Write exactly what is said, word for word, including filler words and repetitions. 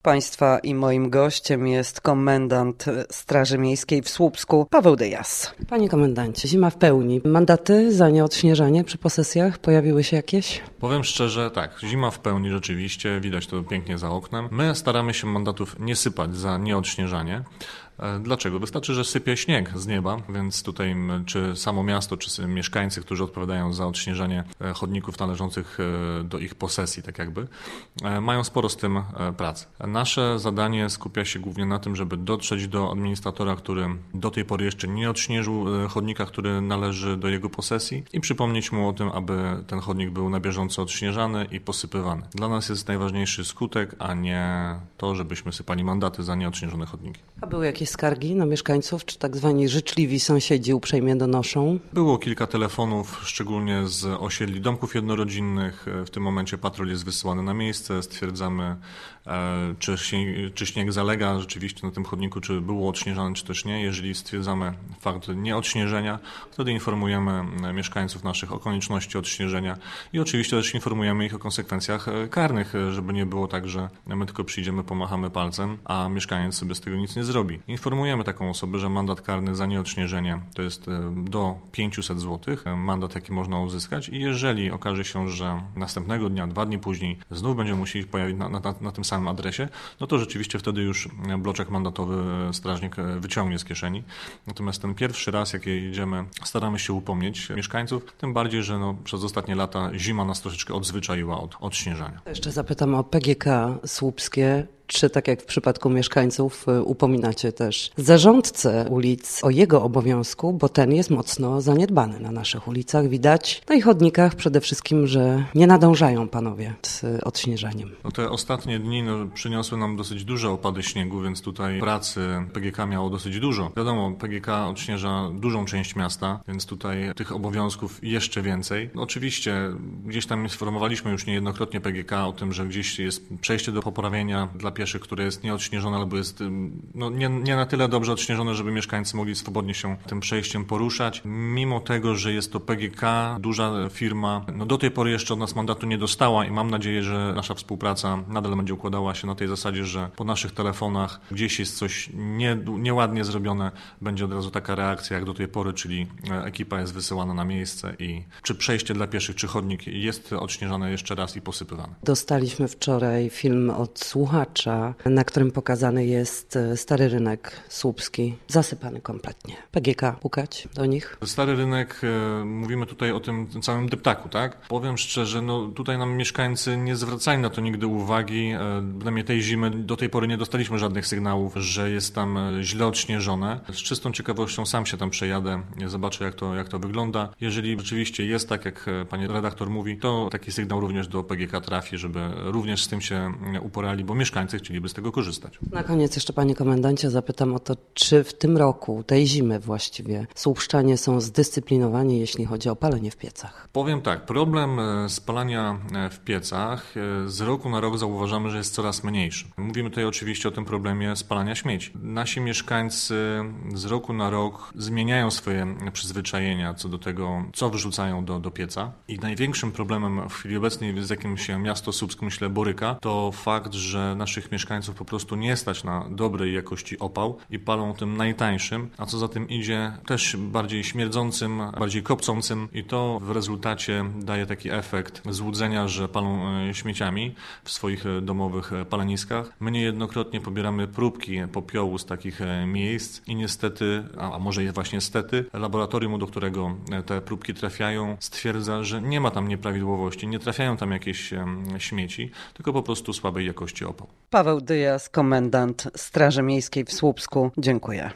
Państwa i moim gościem jest komendant Straży Miejskiej w Słupsku, Paweł Dyjas. Panie komendancie, zima w pełni. Mandaty za nieodśnieżanie przy posesjach pojawiły się jakieś? Powiem szczerze, tak, zima w pełni rzeczywiście, widać to pięknie za oknem. My staramy się mandatów nie sypać za nieodśnieżanie. Dlaczego? Wystarczy, że sypie śnieg z nieba, więc tutaj czy samo miasto, czy mieszkańcy, którzy odpowiadają za odśnieżanie chodników należących do ich posesji, tak jakby, mają sporo z tym pracy. Nasze zadanie skupia się głównie na tym, żeby dotrzeć do administratora, który do tej pory jeszcze nie odśnieżył chodnika, który należy do jego posesji, i przypomnieć mu o tym, aby ten chodnik był na bieżąco odśnieżany i posypywany. Dla nas jest najważniejszy skutek, a nie to, żebyśmy sypali mandaty za nieodśnieżone chodniki. A były jakieś skargi na mieszkańców, czy tak zwani życzliwi sąsiedzi uprzejmie donoszą? Było kilka telefonów, szczególnie z osiedli domków jednorodzinnych. W tym momencie patrol jest wysyłany na miejsce, stwierdzamy, czy śnieg, czy śnieg zalega rzeczywiście na tym chodniku, czy było odśnieżane, czy też nie. Jeżeli stwierdzamy fakt nieodśnieżenia, wtedy informujemy mieszkańców naszych o konieczności odśnieżenia i oczywiście też informujemy ich o konsekwencjach karnych, żeby nie było tak, że my tylko przyjdziemy, pomachamy palcem, a mieszkaniec sobie z tego nic nie zrobi. Informujemy taką osobę, że mandat karny za nieodśnieżenie to jest do pięćset złotych, mandat jaki można uzyskać, i jeżeli okaże się, że następnego dnia, dwa dni później znów będziemy musieli pojawić na, na, na tym samym adresie, no to rzeczywiście wtedy już bloczek mandatowy strażnik wyciągnie z kieszeni. Natomiast ten pierwszy raz, jak jedziemy, staramy się upomnieć mieszkańców, tym bardziej, że no, przez ostatnie lata zima nas troszeczkę odzwyczaiła od odśnieżania. Jeszcze zapytam o P G K słupskie. Czy tak jak w przypadku mieszkańców upominacie też zarządcę ulic o jego obowiązku, bo ten jest mocno zaniedbany na naszych ulicach. Widać na ich chodnikach przede wszystkim, że nie nadążają panowie z odśnieżaniem. No te ostatnie dni no, przyniosły nam dosyć duże opady śniegu, więc tutaj pracy P G K miało dosyć dużo. Wiadomo, P G K odśnieża dużą część miasta, więc tutaj tych obowiązków jeszcze więcej. No, oczywiście gdzieś tam informowaliśmy już niejednokrotnie P G K o tym, że gdzieś jest przejście do poprawienia dla pieszych, które jest nieodśnieżone albo jest no, nie, nie na tyle dobrze odśnieżone, żeby mieszkańcy mogli swobodnie się tym przejściem poruszać. Mimo tego, że jest to P G K, duża firma, no do tej pory jeszcze od nas mandatu nie dostała i mam nadzieję, że nasza współpraca nadal będzie układała się na tej zasadzie, że po naszych telefonach gdzieś jest coś nie, nieładnie zrobione, będzie od razu taka reakcja jak do tej pory, czyli ekipa jest wysyłana na miejsce i czy przejście dla pieszych, czy chodnik jest odśnieżane jeszcze raz i posypywane. Dostaliśmy wczoraj film od słuchacza, na którym pokazany jest Stary Rynek Słupski, zasypany kompletnie. P G K, pukać do nich? Stary Rynek, mówimy tutaj o tym całym deptaku, tak? Powiem szczerze, no tutaj nam mieszkańcy nie zwracali na to nigdy uwagi. Przynajmniej tej zimy do tej pory nie dostaliśmy żadnych sygnałów, że jest tam źle odśnieżone. Z czystą ciekawością sam się tam przejadę, zobaczę jak to, jak to wygląda. Jeżeli rzeczywiście jest tak, jak pani redaktor mówi, to taki sygnał również do P G K trafi, żeby również z tym się uporali, bo mieszkańcy chcieliby z tego korzystać. Na koniec jeszcze, panie komendancie, zapytam o to, czy w tym roku, tej zimy właściwie, słupszczanie są zdyscyplinowani, jeśli chodzi o palenie w piecach? Powiem tak, problem spalania w piecach z roku na rok zauważamy, że jest coraz mniejszy. Mówimy tutaj oczywiście o tym problemie spalania śmieci. Nasi mieszkańcy z roku na rok zmieniają swoje przyzwyczajenia co do tego, co wrzucają do, do pieca, i największym problemem w chwili obecnej, z jakim się miasto Słupsk, myślę, boryka, to fakt, że naszych mieszkańców po prostu nie stać na dobrej jakości opał i palą tym najtańszym, a co za tym idzie też bardziej śmierdzącym, bardziej kopcącym, i to w rezultacie daje taki efekt złudzenia, że palą śmieciami w swoich domowych paleniskach. My niejednokrotnie pobieramy próbki popiołu z takich miejsc i niestety, a może właśnie niestety, laboratorium, do którego te próbki trafiają, stwierdza, że nie ma tam nieprawidłowości, nie trafiają tam jakieś śmieci, tylko po prostu słabej jakości opał. Paweł Dyjas, komendant Straży Miejskiej w Słupsku. Dziękuję.